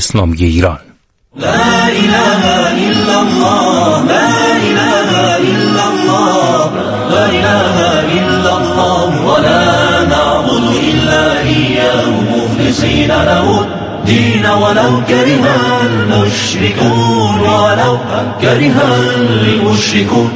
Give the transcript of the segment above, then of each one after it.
اسلامی ایران. لا اله الا الله لا اله الا الله لا اله الا الله ولا نعبد الا اياه مخلصين له الدين ولو كره المشركون ولو كره المشركون.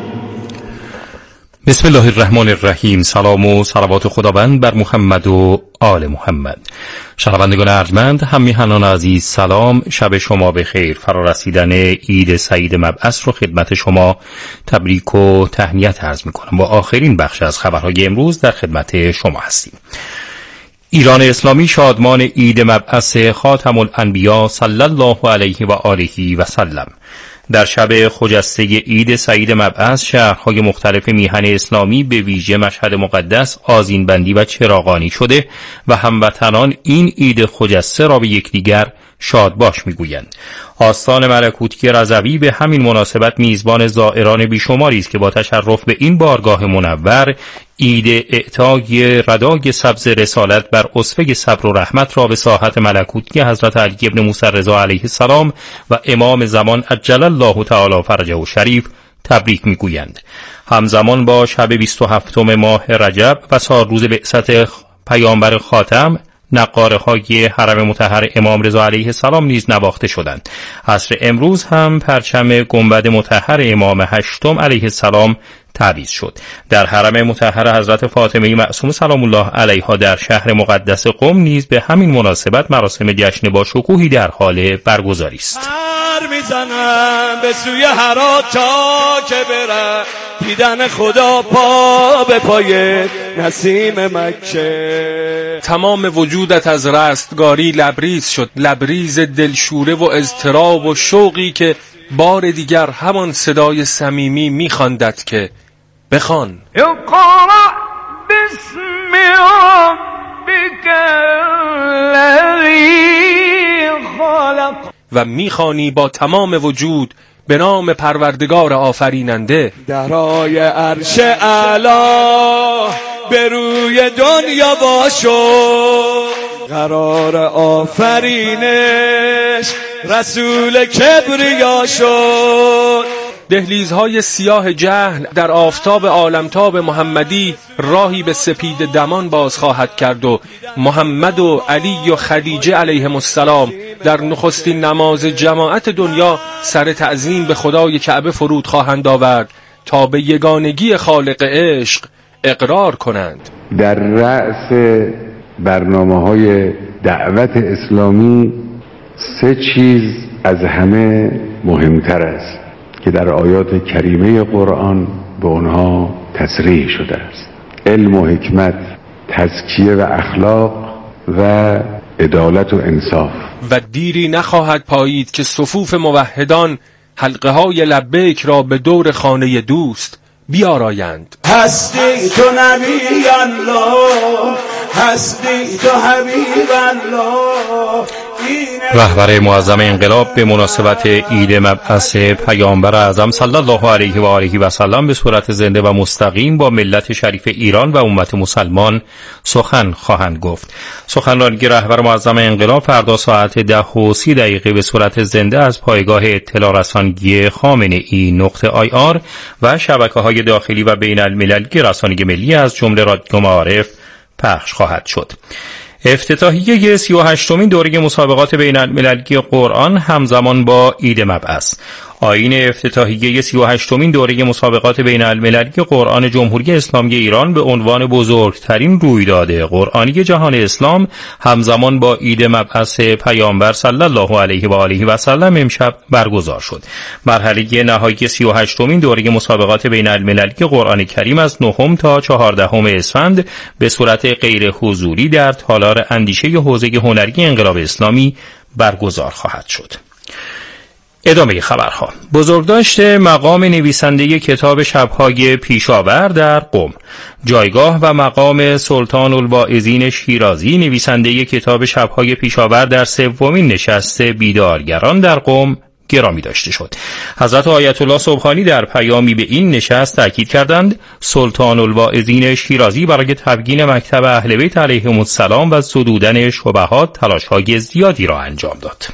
بسم الله الرحمن الرحیم. سلام و صلوات خداوند بر محمد و آل محمد. شنوندگان ارجمند، هم میهنان عزیز، سلام، شب شما بخیر. فرارسیدن عید سعید مبعث رو خدمت شما تبریک و تهنیت عرض میکنم. با آخرین بخش از خبرهای امروز در خدمت شما هستیم. ایران اسلامی شادمان عید مبعث خاتم الانبیا صلی الله علیه و آله و سلم. در شب خجسته عید سعید مبعث شهرهای مختلف میهن اسلامی به ویژه مشهد مقدس آذینبندی و چراغانی شده و هموطنان این عید خجسته را به یکدیگر شادباش میگویند. آستان ملکوتی رضوی به همین مناسبت میزبان زائران بیشماری است که با تشرف به این بارگاه منور عید اعطای ردای سبز رسالت بر اسوه صبر و رحمت را به ساحت ملکوتی حضرت علی ابن موسی رضا علیه السلام و امام زمان عجل الله تعالی فرجه و شریف تبریک میگویند. همزمان با شب 27 ماه رجب و سال روز بعثت پیامبر خاتم، نقاره های حرم مطهر امام رضا علیه السلام نیز نواخته شدند. عصر امروز هم پرچم گنبد مطهر امام هشتم علیه السلام تعویض شد. در حرم مطهر حضرت فاطمه معصومه سلام الله علیها در شهر مقدس قم نیز به همین مناسبت مراسم جشن با شکوهی در حال برگزاری است. میزنم به سوی هرات تا که برم دیدن خدا پا به پای نسیم مکه. تمام وجودت از رستگاری لبریز شد، لبریز دلشوره و اضطراب و شوقی که بار دیگر همان صدای صمیمی می‌خواندت که بخوان اقرأ باسم ربک الذی خلق و می‌خوانی با تمام وجود به نام پروردگار آفریننده. درای عرش اعلی به روی دنیا باشو، قرار آفرینش رسول کبریا شد. دهلیزهای سیاه جهل در آفتاب عالمتاب محمدی راهی به سپید دمان باز خواهد کرد و محمد و علی و خدیجه علیهم السلام در نخستین نماز جماعت دنیا سر تعظیم به خدای کعبه فرود خواهند آورد تا به یگانگی خالق عشق اقرار کنند. در رأس برنامه‌های دعوت اسلامی سه چیز از همه مهمتر است که در آیات کریمه قرآن به آنها تصریح شده است: علم و حکمت، تزکیه و اخلاق و عدالت و انصاف. و دیری نخواهد پایید که صفوف موحدان حلقه های لبیک را به دور خانه دوست بیارایند. هستی تو نبی الله، هستی تو حبیب الله. رهبر معظم انقلاب به مناسبت عید مبعث پیامبر اعظم صلی الله علیه و آله و سلم به صورت زنده و مستقیم با ملت شریف ایران و امت مسلمان سخن خواهند گفت. سخنرانی رهبر معظم انقلاب فردا ساعت 10:30 به صورت زنده از پایگاه اطلاع رسانی خامنه‌ای.ir و شبکه‌های داخلی و بین المللی رسانه ملی از جمله رادیو معارف پخش خواهد شد. افتتاحیه 38مین دوره مسابقات بین المللی قرآن همزمان با عید مبعث. آیین افتتاحیه 38مین دوره مسابقات بین المللی قرآن جمهوری اسلامی ایران به عنوان بزرگترین رویداد قرآنی جهان اسلام همزمان با عید مبعث پیامبر صلی الله علیه و آله و سلم امشب برگزار شد. مرحله نهایی 38مین دوره مسابقات بین المللی قرآن کریم از 9 تا 14 اسفند به صورت غیر حضوری در تالار اندیشه حوزه هنری انقلاب اسلامی برگزار خواهد شد. ادامه خبرها. بزرگداشت مقام نویسنده کتاب شب‌های پیشاور در قم. جایگاه و مقام سلطان الواعظین شیرازی نویسنده کتاب شب‌های پیشاور در سومین نشست بیدارگران در قم گرامی داشته شد. حضرت آیت الله سبحانی در پیامی به این نشست تاکید کردند سلطان الواعظین شیرازی برای تبیین مکتب اهل بیت علیهم السلام و زدودن شبهات تلاش‌های زیادی را انجام داد.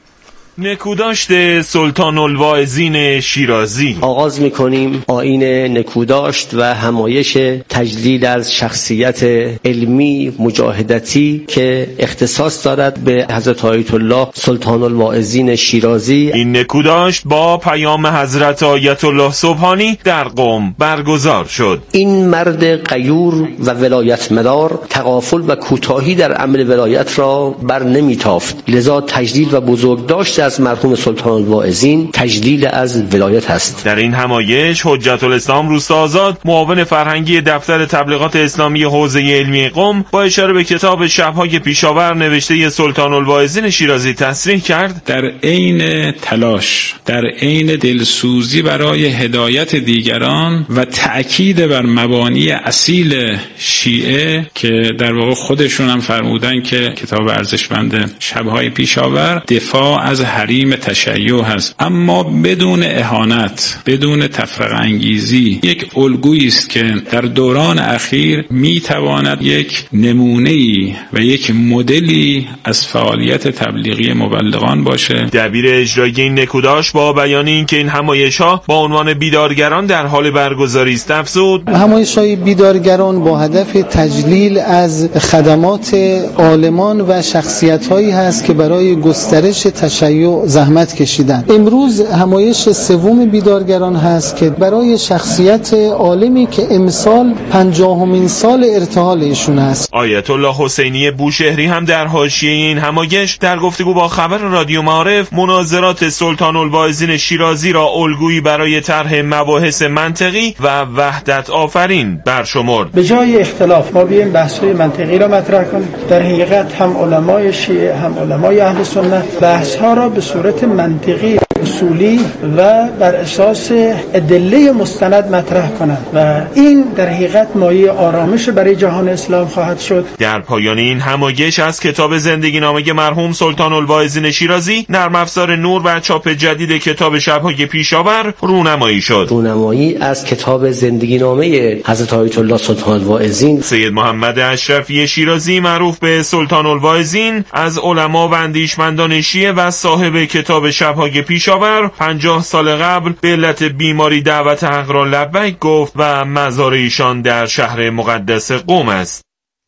نکوداشت سلطان الواعظین شیرازی. آغاز می‌کنیم آیین نکوداشت و همایش تجلیل از شخصیت علمی مجاهدتی که اختصاص دارد به حضرت آیت الله سلطان الواعظین شیرازی. این نکوداشت با پیام حضرت آیت الله سبحانی در قم برگزار شد. این مرد غیور و ولایت مدار تغافل و کوتاهی در عمل ولایت را بر نمیتافت، لذا تجلیل و بزرگداشت از مرحوم سلطان الواعظین تجلیل از ولایت است. در این همایش حجت الاسلام روستاآزاد معاون فرهنگی دفتر تبلیغات اسلامی حوزه علمی قم با اشاره به کتاب شب‌های پیشاور نوشته سلطان الواعظین شیرازی تصریح کرد در عین تلاش، در عین دلسوزی برای هدایت دیگران و تأکید بر مبانی اصیل شیعه که در واقع خودشون هم فرمودن که کتاب ارزشمند شب‌های پیشاور دفاع از حریم تشیع هست، اما بدون اهانت، بدون تفرقه انگیزی، یک الگویی است که در دوران اخیر میتواند یک نمونه‌ای و یک مدلی از فعالیت تبلیغی مبلغان باشه. دبیر اجرایی این نکوداش با بیان اینکه این همایش‌ها با عنوان بیدارگران در حال برگزاری است افزود همایش‌های بیدارگران با هدف تجلیل از خدمات عالمان و شخصیت‌هایی هست که برای گسترش تشیع زحمت کشیدن. امروز همایش سوم بیدارگران هست که برای شخصیت عالمی که امسال 50مین سال ارتحال ایشون است. آیت الله حسینی بوشهری هم در حاشیه این همایش در گفتگو با خبر رادیو معارف مناظرات سلطان الواعظین شیرازی را الگویی برای طرح مباحث منطقی و وحدت آفرین برشمرد. به جای اختلاف ما بیایم بحث‌های منطقی را مطرح کنیم. در حقیقت هم علمای شیعه هم علمای اهل سنت بحث‌ها را به صورت منطقی اصولی و بر اساس ادله مستند مطرح کنند و این در حقیقت مایه آرامش برای جهان اسلام خواهد شد. در پایان این همایش از کتاب زندگی نامه مرحوم سلطان الواعظین شیرازی، نرم افزار نور و چاپ جدید کتاب شب‌های پیشاور رونمایی شد. رونمایی از کتاب زندگی نامه حضرت آیت الله سلطان الواعظین. سید محمد اشرفی شیرازی معروف به سلطان الواعظین از علما و اندیشمندان شیعه و صاحب کتاب شب‌های پیشاور 50 سال قبل به علت بیماری دعوت حق را لبیک گفت و مزار ایشان در شهر مقدس قم است.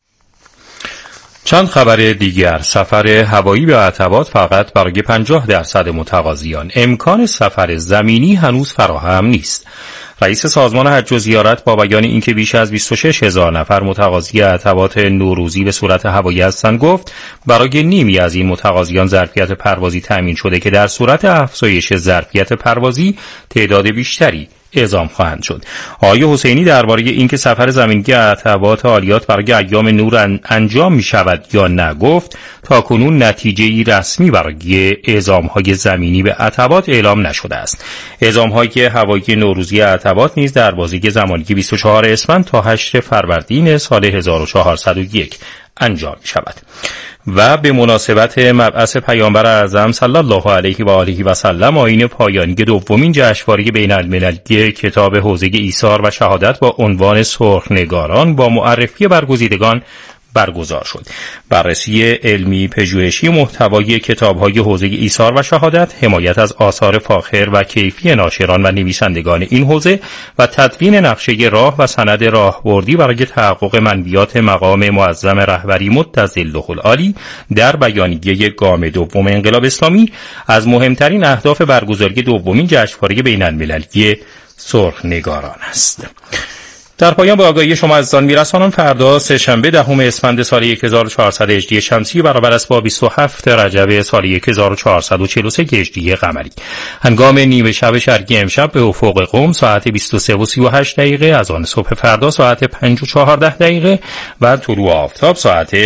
چند خبر دیگر. سفر هوایی به عتبات فقط برای 50% متقاضیان. امکان سفر زمینی هنوز فراهم نیست. رئیس سازمان حج و زیارت با بیان اینکه بیش از 26,000 نفر متقاضی عتبات نوروزی به صورت هوایی هستند گفت برای نیمی از این متقاضیان ظرفیت پروازی تامین شده که در صورت افزایش ظرفیت پروازی تعداد بیشتری اعزام خواهند شد. آقای حسینی درباره اینکه سفر زمینی عتبات عالیات برای ایام نور انجام می شود یا نه گفت تاکنون نتیجه‌ای رسمی برای اعزام‌های زمینی به عتبات اعلام نشده است. اعزام‌های هوایی نوروزی عتبات نیز در بازی زمانی 24 اسفند تا 8 فروردین سال 1401 انجام می شود. و به مناسبت مبعث پیامبر اعظم صلی الله علیه و آله و سلم آیین پایانی دومین جشنواره بین المللی کتاب حوزه ایثار و شهادت با عنوان سرخنگاران با معرفی برگزیدگان برگزار شد. بررسی علمی پژوهشی محتوای کتاب‌های حوزه ایثار و شهادت، حمایت از آثار فاخر و کیفی ناشران و نویسندگان این حوزه و تدوین نقشه راه و سند راهبردی برای تحقق منویات مقام معظم رهبری مدظله العالی در بیانیه گام دوم انقلاب اسلامی از مهمترین اهداف برگزاری دومین جشنواره بین المللی سرخنگاران است. در پایان به آگاهی شما عزیزان میرسانم فردا سه‌شنبه 10 اسفند سال 1400 هجری شمسی برابر است با 27 رجب سال 1443 هجری قمری. هنگام نیمه شب شرقی امشب به افق قم ساعت 23:38 از آن صبح فردا ساعت 5:14 و طلوع آفتاب ساعت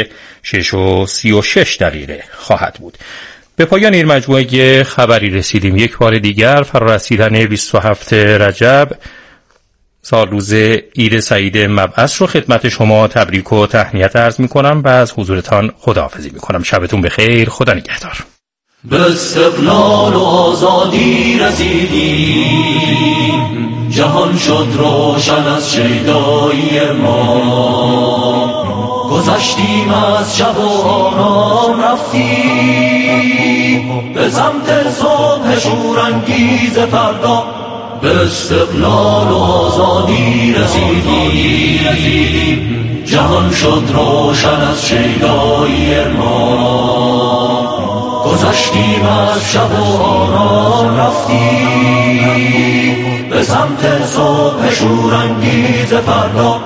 6:36 خواهد بود. به پایان این مجموعه خبری رسیدیم. یک بار دیگر فرارسیدن 27 رجب سال روز عید سعید مبعث رو خدمت شما تبریک و تهنیت عرض می کنم و از حضورتان خداحافظی می کنم. شبتون بخیر. خدا نگهدار. به استقلال و آزادی رسیدیم، جهان شد روشن از شیدایی ما. گذشتیم از شب و آرام رفتیم، به سمت صبح شورانگیز فردا. به استقلال و آزادی رسیدیم، جهان شد روشن از شیدایی ما. گذشتیم از شب و آرام رفتیم، به سمت صبح شورانگیز فردا.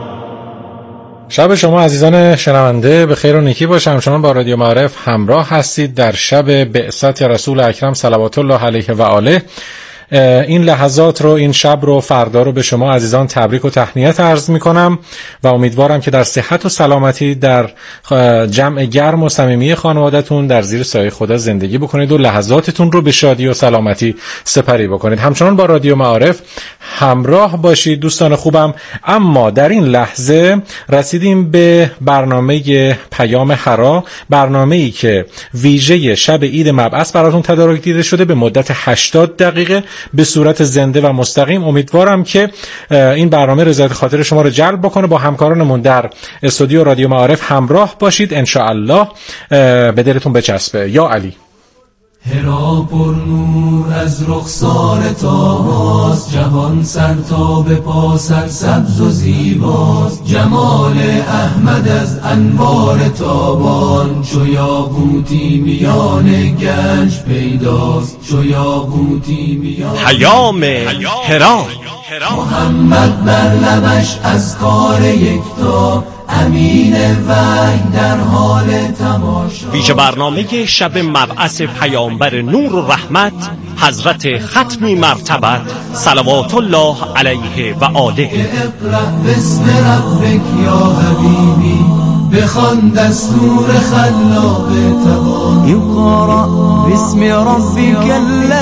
شب شما عزیزان شنونده به خیر و نیکی باشه. همچنان با رادیو معارف همراه هستید در شب بعثت رسول اکرم صلوات الله علیه و آله. این لحظات رو، این شب رو، فردا رو به شما عزیزان تبریک و تهنیت عرض میکنم و امیدوارم که در صحت و سلامتی در جمع گرم و صمیمی خانوادتون در زیر سایه خدا زندگی بکنید و لحظاتتون رو به شادی و سلامتی سپری بکنید. همچنان با رادیو معارف همراه باشید دوستان خوبم. اما در این لحظه رسیدیم به برنامه پیام حرا، برنامه‌ای که ویژه شب عید مبعث براتون تدارک دیده شده به مدت 80 دقیقه به صورت زنده و مستقیم. امیدوارم که این برنامه رضایت خاطر شما رو جلب بکنه. با همکارانمون در استودیو رادیو معارف همراه باشید انشاءالله به دلتون بچسبه. یا علی. هرا پر نور از رخسار تاباست، جهان سر تا به پا سرسبز و زیباست. جمال احمد از انوار تابان، چو یاقوتی میان گنج پیداست. چو یاقوتی میان پیام هرا. محمد بر لبش از کار یکتا، امین وحی در حال تماشا. ویژه برنامه شب مبعث پیامبر نور و رحمت حضرت ختمی مرتبت صلوات الله علیه و آله. اقرأ بسم ربک یا حبیبی، بخوان دستور خلاق تبان. اقرأ بسم ربک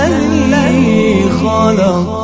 الذی خلق.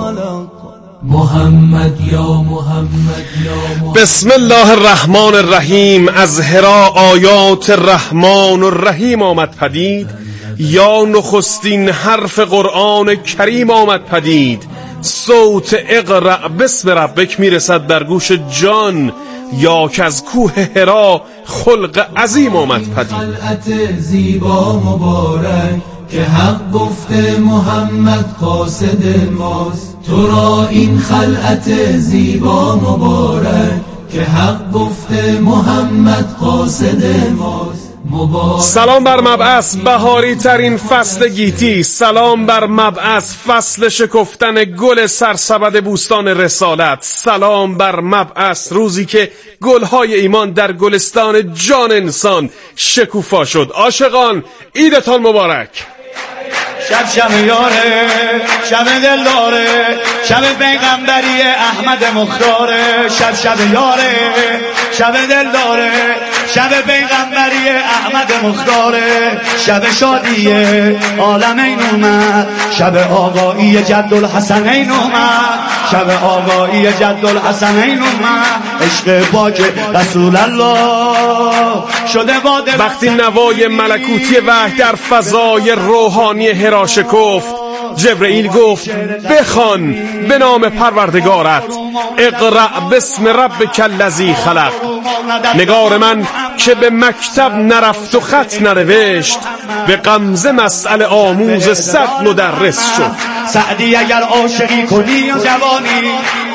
محمد یا محمد یا محمد. بسم الله الرحمن الرحیم. از هرا آیات رحمان و رحیم آمد پدید، یا نخستین حرف قرآن کریم آمد پدید. صوت اقرأ بسم ربک میرسد در گوش جان، یا که از کوه هرا خلق عظیم آمد پدید. خلعت زیبا مبارک که حق گفته محمد قاصد ماست. تو را این خلعت زیبا مبارک که حق گفته محمد قاصد ماست. سلام بر مبعث، بهاری ترین فصل گیتی. سلام بر مبعث، فصل شکفتن گل سرسبد بوستان رسالت. سلام بر مبعث، روزی که گلهای ایمان در گلستان جان انسان شکوفا شد. عاشقان عیدتان مبارک. شب یاره، شب دلداره، شب پیغمبری احمد مختاره. شب یاره، شب دلداره، شب پیغمبری احمد مختاره. شب شادیه عالمین اومد، شب آقایی جد الحسنین اومد. شب آقایی جد الحسنین اومد. عشق پاک رسول الله شده باده. وقتی نوای ملکوتی وحی در فضای روحانی هرا شکفت، جبرئیل گفت بخوان به نام پروردگارت، اقرأ بسم ربک الذی خلق. نگار من که به مکتب نرفت و خط ننوشت، به غمزه مسئله آموز صد مدرس شد. سعدی اگر عاشقی کنی و جوانی،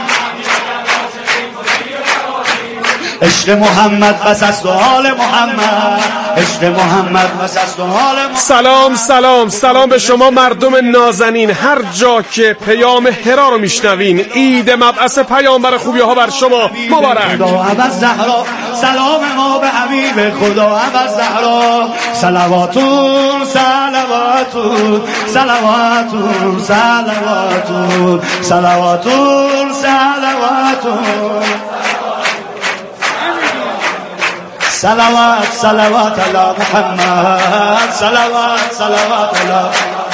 عشق محمد بس است و حال محمد. عشق محمد بس است و حال محمد. سلام سلام سلام به شما مردم نازنین، هر جا که پیام هرا رو میشنوین. عید مبعث پیامبر خوبی ها بر شما مبارک. خدا عبد زهرا، سلام ما به حبیب خدا عبد زهرا. صلواتون صلواتون صلواتون صلواتون صلواتون صلواتون صلوات صلوات علی محمد. صلوات صلوات علی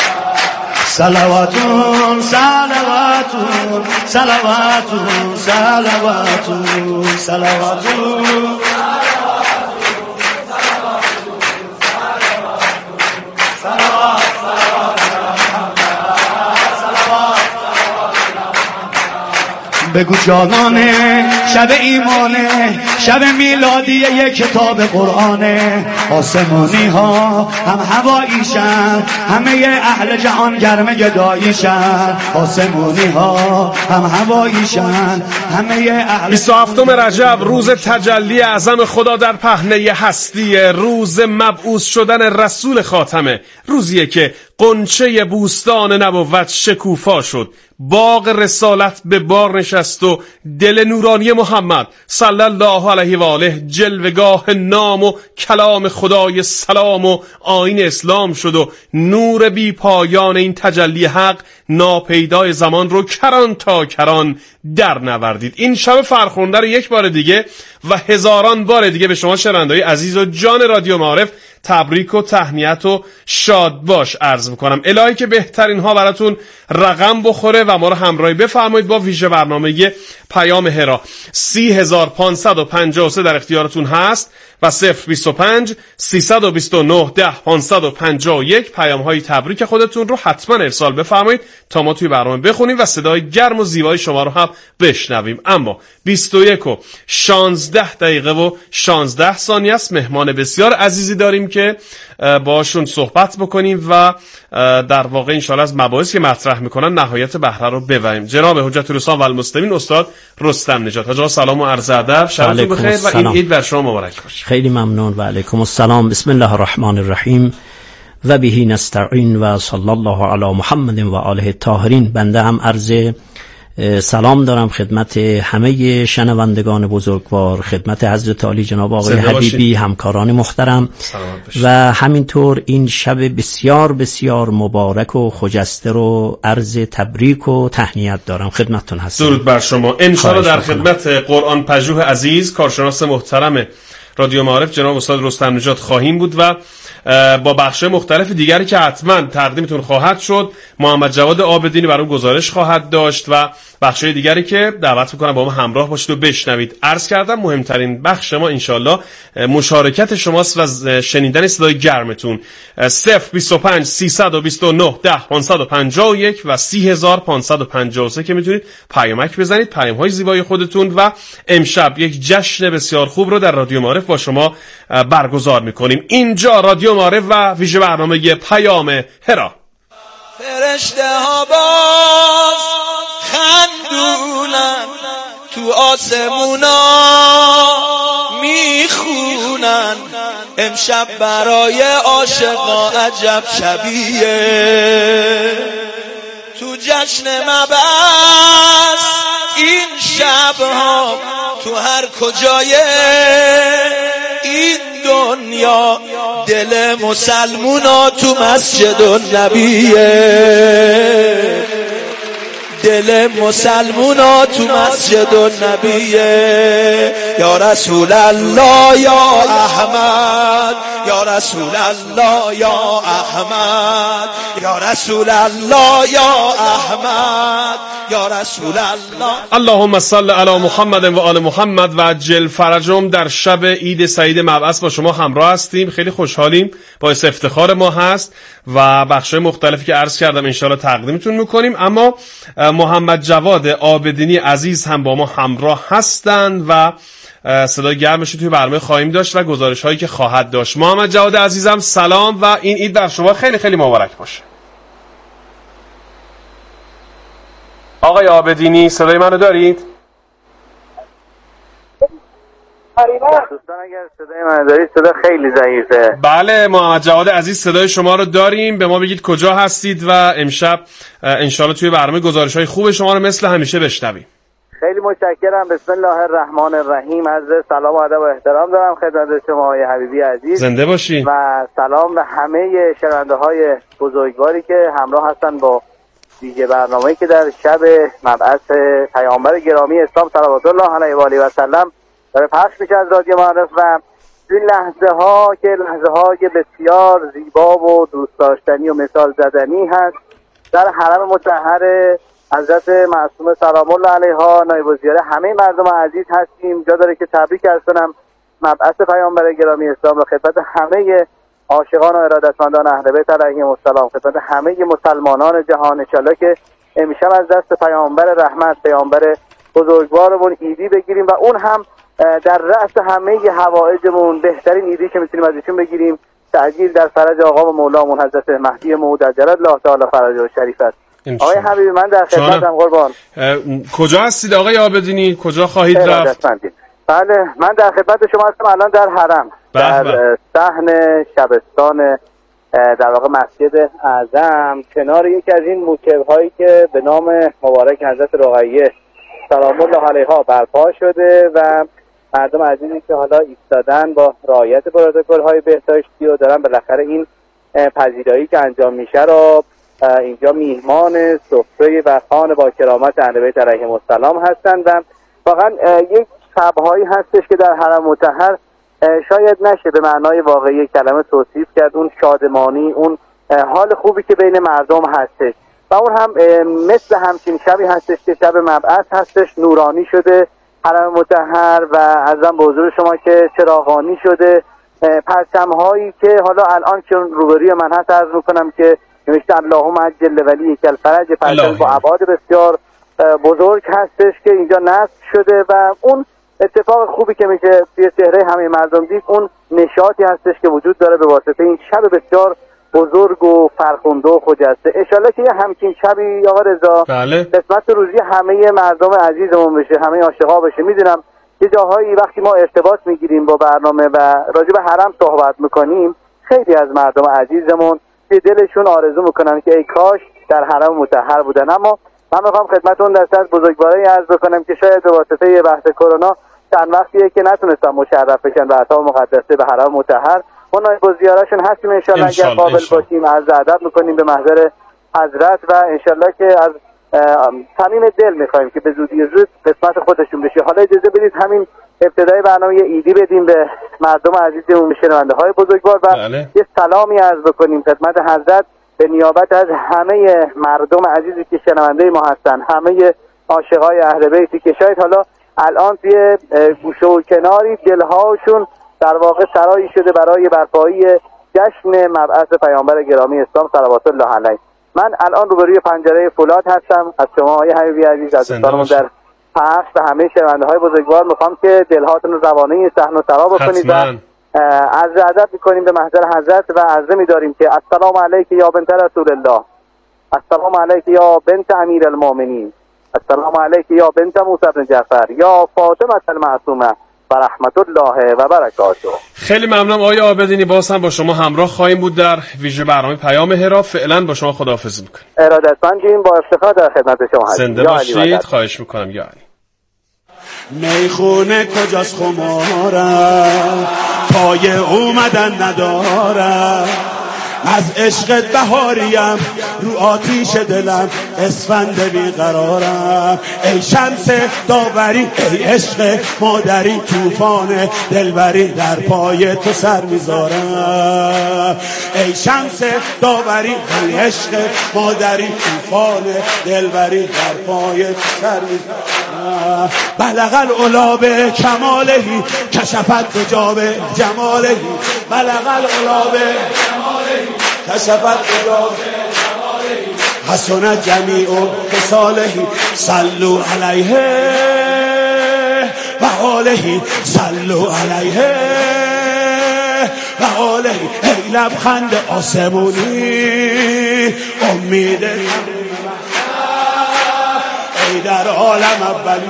صلواتون صلواتون صلواتون صلواتون صلواتون صلوات بگو جانانه، شب ایمانه، شب میلادی یک کتاب قرآنه. آسمانی ها هم هواییشن، همه اهل جهان گرم گداییشن. آسمانی ها هم هواییشن، همه اهل 27 رجب روز تجلی اعظم خدا در پهنه هستی، روز مبعوث شدن رسول خاتمه، روزیه که قنچه بوستان نبوت شکوفا شد، باغ رسالت به بار نشست و دل نورانی محمد صلی الله علیه و آله جلوگاه نام و کلام خدای سلام و آیین اسلام شد و نور بی پایان این تجلی حق ناپیدای زمان رو کران تا کران در نوردید. این شب فرخنده رو یک بار دیگه و هزاران بار دیگه به شما شنونده‌های عزیز و جان رادیو معارف تبریک و تهنیت و شاد باش عرض میکنم. الهی که بهترین ها براتون رقم بخوره و ما رو همراهی بفرمایید با ویژه برنامه پیام هرا. 30553 در اختیارتون هست و 025 329 10 551 پیام های تبریک خودتون رو حتما ارسال بفرمایید تا ما توی برنامه بخونیم و صدای گرم و زیبای شما رو هم بشنویم. اما 21 و 16 دقیقه و 16 ثانیه است. مهمان بسیار عزیزی داریم که باشون صحبت بکنیم و در واقع انشاءالله از مباحثی که مطرح میکنن نهایت بهره رو ببریم. جناب حجت الاسلام و المسلمین استاد رستم نژاد. حاج سلام و عرض ادب، شبتون بخیر و این عید بر شما مبارک باشه. خیلی ممنون و علیکم السلام. بسم الله الرحمن الرحیم و به نستعین و صلی الله علی محمد و آله الطاهرین. بنده هم عرض سلام دارم خدمت همه شنوندگان بزرگوار، خدمت حضرت عالی جناب آقای حبیبی، همکاران محترم و همینطور این شب بسیار بسیار مبارک و خجسته رو عرض تبریک و تهنیت دارم خدمتتون هستم. درود بر شما. انشاءالله در خدمت قرآن پژوه عزیز کارشناس محترم رادیو معارف جناب استاد رستم نژاد خواهیم بود و با بخش مختلف دیگری که حتما تقدیمتون خواهد شد. محمد جواد عابدینی برام گزارش خواهد داشت و بخشای دیگری که دعوت میکنم با ما همراه باشید و بشنوید. عرض کردم مهمترین بخش ما انشالله مشارکت شماست و شنیدن صدای گرمتون. 025 329 10 551 و 30553 که میتونید پیامک بزنید، پیام های زیبای خودتون. و امشب یک جشن بسیار خوب رو در رادیو معارف با شما برگزار میکنیم. اینجا رادیو معارف و ویژه برنامه پیام هرا. فرشته ها باز خندونن تو آسمونا میخونن، امشب برای عاشقا عجب شبیه. تو جشن مبعث این شبها تو هر کجای این دنیا دل مسلمونا تو مسجد النبیه، دل مسلمونا تو مسجد النبیه. یا رسول الله یا احمد، یا رسول الله یا احمد، یا رسول الله یا احمد، یا رسول الله. اللهم صل علی محمد و آل محمد و عجل فرجهم. در شب عید سعید مبعث با شما همراه هستیم. خیلی خوشحالیم، باعث افتخار ما هست و بخشای مختلفی که عرض کردم انشاءالله تقدیمتون میکنیم. اما محمد جواد عابدینی عزیز هم با ما همراه هستند و صدای گرمش توی برنامه خواهیم داشت و گزارش هایی که خواهد داشت. محمد جواد عزیزم سلام و این عید بر شما خیلی خیلی مبارک باشه. آقای عابدینی صدای منو دارید؟ دوستان اگر صدای منو دارید، صدا خیلی ضعیفه. بله محمد جواد عزیز صدای شما رو داریم. به ما بگید کجا هستید و امشب انشالله توی برنامه گزارش های خوب شما رو مثل همیشه بشنویم. خیلی متشکرم. بسم الله الرحمن الرحیم. عرض سلام و ادب و احترام دارم خدمت شما آقای حبیبی عزیز. زنده باشین. و سلام به همه شنونده های بزرگواری که همراه هستن با ویژه برنامه‌ای که در شب مبعث پیامبر گرامی اسلام صلوات الله علیه و آله و سلم داره پخش میشه از رادیو معارف. و این لحظه ها که لحظه های بسیار زیبا و دوست داشتنی و مثال زدنی هست در حرم مطهر حضرت معصومه سلام الله علیها نایب الزیاره همه مردم عزیز هستیم. جا داره که تبریک عرض کنم مبعث پیامبر گرامی اسلام و خدمت همه عاشقان و ارادتمندان اهل بیت علیهم السلام، خدمت همه مسلمانان جهان. انشالله که امشب از دست پیامبر رحمت، پیامبر بزرگوارمون عیدی بگیریم و اون هم در رأس همه حوائجمون بهترین عیدی که میتونیم از ایشون بگیریم تعجیل در فرج آقا و مولامون حضرت مهدی موعود عجل الله تعالی فرجه الشریف است. آقای حبیبی من در خدمتم قربان. کجا هستید آقای عابدینی؟ کجا خواهید رفت؟ بله من در خدمت شما هستم الان در حرم در صحن شبستان در واقع مسجد اعظم کنار یکی از این موکب‌هایی که به نام مبارک حضرت رقیه سلام الله علیها برپا شده و مردم عزیزی که حالا ایستادن با رعایت پروتکل‌های بهداشتی و دارن بالاخره این پذیرایی که انجام میشه رو اینجا میهمان سفره و خوان با کرامت اهل بیت علیهم السلام هستند و واقعا یک شب‌هایی هستش که در حرم مطهر شاید نشه به معنای واقعی کلمه توصیف کرد. اون شادمانی، اون حال خوبی که بین مردم هستش و اون هم مثل همچین شبی هستش که شب مبعث هستش، نورانی شده حرم مطهر و عرضم به حضور شما که چراغانی شده. پرچم‌هایی که حالا الان که روبروی من هست عرض میکنم که نوشته اللهم عجل ولی الفرج، پرچم با ابعاد بسیار بزرگ هستش که اینجا نصب شده و اون اتفاق خوبی که میشه توی چهره همه مردم دید اون نشاطی هستش که وجود داره به واسطه این شب بسیار بزرگ و فرخنده و خجسته. انشالله که یه همچین شبی آقا رضا قسمت روزی همه مردم عزیزمون بشه، همه عاشقا بشه. میدونم یه جاهایی وقتی ما ارتباط میگیریم با برنامه و راجع به حرم صحبت میکنیم خیلی از مردم عزیزمون به دلشون آرزو میکنن که ای کاش در حرم مطهر بودن. اما من میخوام خدمتتون در از بزرگواری عرض بکنم که شاید به واسطه یه بحث کرونا چند وقتیه که نتونستن مشرف بشن به اطاف مقدسه به حرم مطهر. ما نایب الزیارهشون هستیم انشالله اگر قابل باشیم عرض ادب میکنیم به محضر حضرت و انشالله که از صمیم دل میخوایم که به زودی زود قسمت خودشون بشه. حالا اجازه بدید همین ابتدای برنامه یه ایدی بدیم به مردم عزیزمون، به شنونده های بزرگوار و یه سلامی عرض بکنیم خدمت حضرت به نیابت از همه مردم عزیزی که شنونده ما هستن، همه عاشقای اهل بیتی که شاید حالا الان توی گوشه و کناری دلهاشون در واقع سرایی شده برای برپایی جشن مبعث پیامبر گرامی اسلام صلوات الله علیه. من الان روبروی پنجره فولاد هستم. از شما آقای حبیبی عزیز از دوستانمون در پخش و همه شنونده های بزرگوار میخوام که دلهاتون رو روانه این صحنه سرا بکنید و عرض ادب میکنیم به محضر حضرت و عرضه میداریم که السلام علیک یا بنت رسول الله، السلام علیک یا بنت امیر المؤمنین، السلام علیک یا بنت موسی بن جعفر یا فاطمه المعصومه و رحمت الله و برکاته. خیلی ممنونم آقای عابدینی، باز هم با شما همراه خواهیم بود در ویژه برنامه پیام هرا. فعلا با شما خداحافظی میکنیم. ارادتمندیم، با افتخار در خدمت شما هستیم. زنده باشید. خواهش میکنم یا علی. میخونه کجاست خمارم پای اومدن ندارم، از عشقت بهاریم رو آتیش دلم اسفند بیقرارم. ای شمس داوری ای عشق مادری طوفان دلبری در پای تو سر میذارم. ای شمس داوری ای عشق مادری طوفان دلبری در پای تو سر میذارم. بلغ العلا به کمالهی کشفت حجاب جمالهی، بلغ العلا به کمالهی کشفت حجاب جمالهی، حسن جمیع خصالهی صلوا علیه و آله، صلوا علیه و آله. ای لبخند آسمونی امید ای در عالم اولی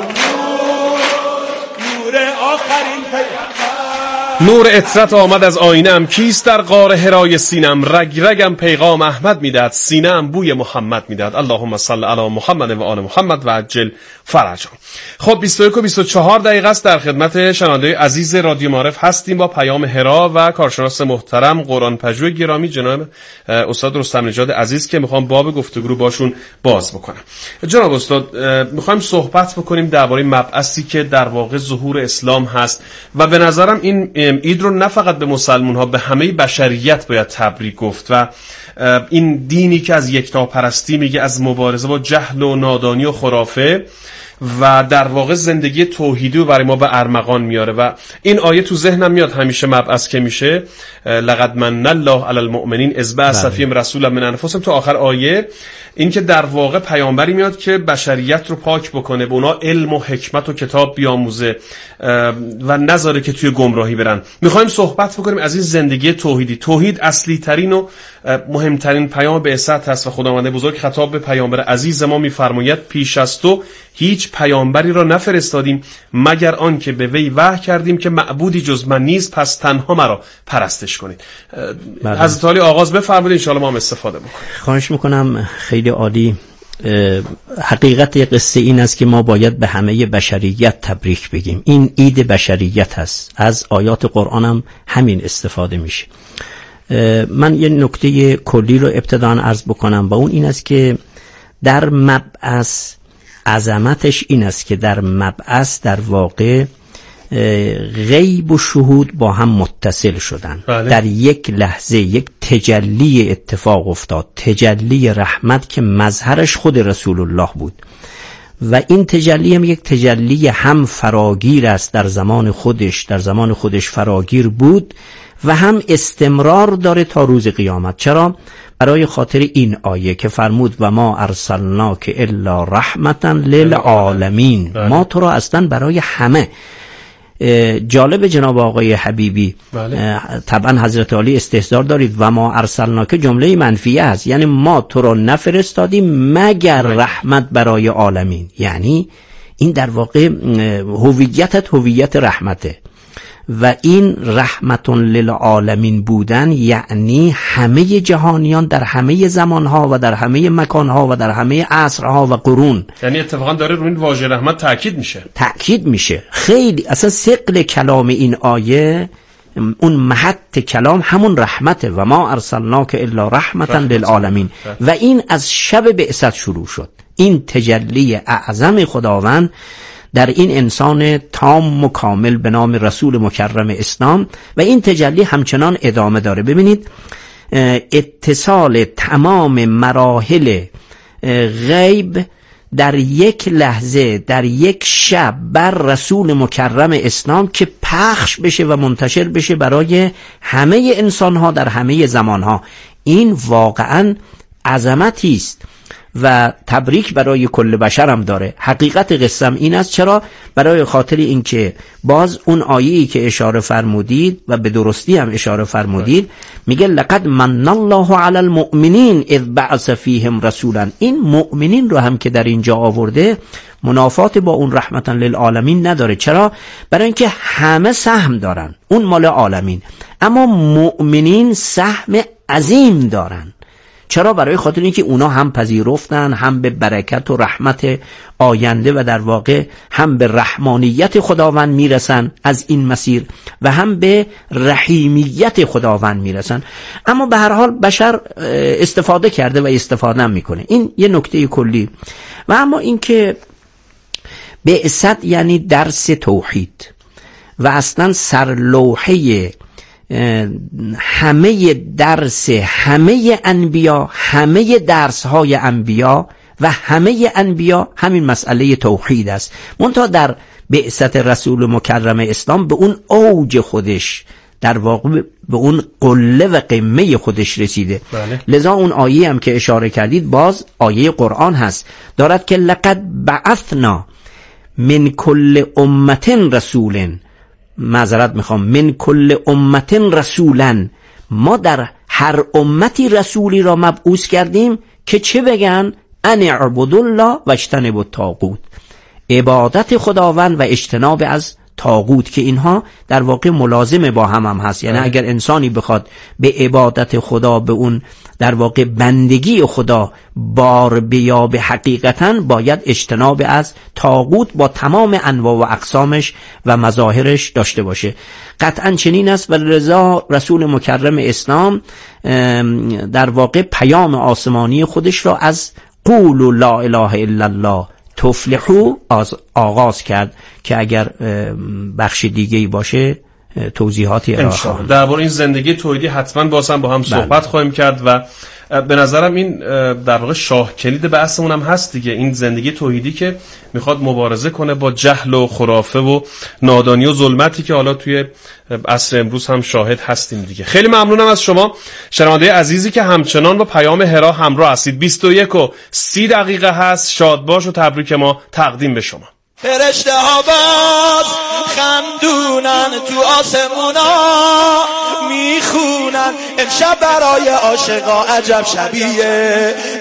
نور آخرین پیغمبر. نور اطرت آمد از آینه‌ام، کیست در غار حرای سینم؟ رگ رگم پیغام احمد میداد، سینه‌ام بوی محمد میداد. اللهم صل علی محمد و آل محمد و عجل فرجهم. خب 21 و 24 دقیقه است. در خدمت شنونده‌های عزیز رادیو معارف هستیم با پیام هرا و کارشناس محترم قرآن پژوه گرامی جناب استاد رستم نژاد عزیز که میخوام باب گفتگو رو باشون باز بکنم. جناب استاد میخوایم صحبت بکنیم درباره مبعثی که در واقع ظهور اسلام هست و به نظرم این عید رو نه فقط به مسلمان ها، به همه بشریت باید تبریک گفت و این دینی که از یکتاپرستی میگه، از مبارزه با جهل و نادانی و خرافه، و در واقع زندگی توحیدی رو برای ما به ارمغان میاره. و این آیه تو ذهنم میاد همیشه مبعث که میشه، لقد من الله علی المؤمنین اذ بعث فیهم رسولا من انفسهم، تو آخر آیه این که در واقع پیامبری میاد که بشریت رو پاک بکنه، به اونا علم و حکمت و کتاب بیاموزه و نذاره که توی گمراهی برن. میخوایم صحبت بکنیم از این زندگی توحیدی. توحید اصلی ترین و مهمترین پیام بعثت هست و خداوند بزرگ خطاب به پیامبر عزیز ما میفرماید پیش از تو هیچ پیامبری را نفرستادیم مگر آن که به وی وحی کردیم که معبودی جز من نیست، پس تنها مرا پرستش کنید. حضرت علی آغاز بفرمایید، ان شاء الله ما هم استفاده بکنیم. خواهش میکنم. خیلی عالی. حقیقت قصه این است که ما باید به همه بشریت تبریک بگیم. این عید بشریت هست. از آیات قرآن هم همین استفاده میشه. من یه نکته کلی رو ابتداً عرض بکنم، با اون این است که در مبعث عظمتش این است که در مبعث در واقع غیب و شهود با هم متصل شدن. بله. در یک لحظه یک تجلی اتفاق افتاد، تجلی رحمت که مظهرش خود رسول الله بود و این تجلی هم یک تجلی هم فراگیر است، در زمان خودش فراگیر بود و هم استمرار داره تا روز قیامت. چرا؟ برای خاطر این آیه که فرمود و ما ارسلناک الا رحمتا للعالمین. ما تو را اصلا برای همه. جالب جناب آقای حبیبی، طبعا حضرت علی استحضار دارید و ما ارسلناک جمله منفیه است، یعنی ما تو را نفرستادیم مگر رحمت برای عالمین. یعنی این در واقع هویت رحمته و این رحمتون للعالمین بودن یعنی همه جهانیان در همه زمانها و در همه مکانها و در همه عصرها و قرون. یعنی اتفاقا داره روی این واژه رحمت تأکید میشه. خیلی اصلا ثقل کلام این آیه، اون محط کلام همون رحمته و ما ارسلناک الا رحمتا للعالمین و این از شب بعثت شروع شد. این تجلی اعظم خداوند در این انسان تام و کامل به نام رسول مکرم اسلام و این تجلی همچنان ادامه داره. ببینید اتصال تمام مراحل غیب در یک لحظه، در یک شب بر رسول مکرم اسلام که پخش بشه و منتشر بشه برای همه انسانها در همه زمانها. این واقعا عظمتی است و تبریک برای کل بشر هم داره. حقیقت قصم این است. چرا؟ برای خاطر اینکه باز اون آیه‌ای که اشاره فرمودید و به درستی هم اشاره فرمودید میگه لقد من الله علی المؤمنین اذ بعث فیهم رسولا. این مؤمنین رو هم که در اینجا آورده منافات با اون رحمتا للعالمین نداره. چرا؟ برای اینکه همه سهم دارن، اون مال عالمین، اما مؤمنین سهم عظیم دارن. چرا؟ برای خاطر اینکه اونا هم پذیرفتن، هم به برکت و رحمت آینده و در واقع هم به رحمانیت خداوند میرسن از این مسیر و هم به رحیمیت خداوند میرسن. اما به هر حال بشر استفاده کرده و استفاده هم میکنه. این یه نکته کلی. و اما اینکه بعثت یعنی درس توحید و اصلا سرلوحه همه درس همه انبیا، همه درس های انبیا و همه انبیا همین مسئله توحید است. منتها در بعثت رسول مکرم اسلام به اون اوج خودش، در واقع به اون قله و قمه خودش رسیده. بله. لذا اون آیه هم که اشاره کردید باز آیه قرآن هست، دارد که لقد بعثنا من کل امت رسولا، معذرت میخوام، من کل امت رسولا، ما در هر امتی رسولی را مبعوث کردیم که چه بگن؟ ان اعبدوا الله و اجتنبوا الطاغوت، عبادت خداوند و اجتناب از طاغوت، که اینها در واقع ملازم با هم هست. یعنی اگر انسانی بخواد به عبادت خدا، به اون در واقع بندگی خدا بار بیابه حقیقتاً، باید اجتناب از طاغوت با تمام انواع و اقسامش و مظاهرش داشته باشه. قطعاً چنین است و رضا رسول مکرم اسلام در واقع پیام آسمانی خودش را از قولوا لا اله الا الله تفلحو آغاز کرد که اگر بخش دیگه‌ای باشه توضیحاتی ارائه خواهم. درباره این زندگی توحیدی حتما با هم صحبت خواهیم کرد و به نظرم این در واقع شاه کلید بحثمون هم هست دیگه، این زندگی توحیدی که میخواد مبارزه کنه با جهل و خرافه و نادانی و ظلمتی که حالا توی عصر امروز هم شاهد هستیم دیگه. خیلی ممنونم از شما شنونده عزیزی که همچنان با پیام هرا همراه هستید. 21:30 هست. شاد باش و تبریک ما تقدیم به شما. فرشته ها باز خندونن تو آسمونا میخونن امشب برای عاشقا عجب شبیه